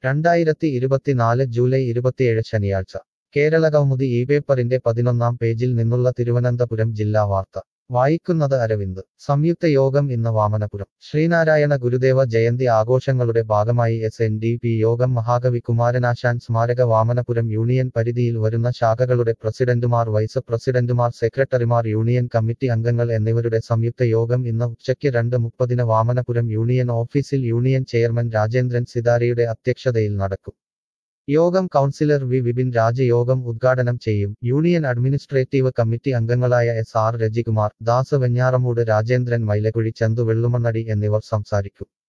2024 July 27 ശനിയാഴ്ച കേരള കൗമുദി ഈ പേപ്പറിന്റെ 11-ാം പേജിൽ നിന്നുള്ള തിരുവനന്തപുരം ജില്ലാ വാർത്ത വായിക്കുന്നത് അരവിന്ദ് സംയുക്ത യോഗം ഇന്ന് വാമനപുരം ശ്രീനാരായണ ഗുരുദേവ ജയന്തി ആഘോഷങ്ങളുടെ ഭാഗമായി SNDP യോഗം മഹാകവി കുമാരനാശാൻ സ്മാരക വാമനപുരം യൂണിയൻ പരിധിയിൽ വരുന്ന ശാഖകളുടെ പ്രസിഡന്റുമാർ വൈസ് പ്രസിഡന്റുമാർ സെക്രട്ടറിമാർ യൂണിയൻ കമ്മിറ്റി അംഗങ്ങൾ എന്നിവരുടെ സംയുക്ത യോഗം ഇന്ന് ഉച്ചയ്ക്ക് 2:30 വാമനപുരം യൂണിയൻ ഓഫീസിൽ യൂണിയൻ ചെയർമാൻ രാജേന്ദ്രൻ സിതാരിയുടെ അധ്യക്ഷതയിൽ നടക്കും യോഗം കൗൺസിലർ വി വിപിൻ രാജ് യോഗം ഉദ്ഘാടനം ചെയ്യും യൂണിയൻ അഡ്മിനിസ്ട്രേറ്റീവ് കമ്മിറ്റി അംഗങ്ങളായ SR രജികുമാർ ദാസ് വെഞ്ഞാറമൂട് രാജേന്ദ്രൻ മൈലക്കുഴി ചന്തു വെള്ളുമണ്ണടി എന്നിവർ സംസാരിക്കും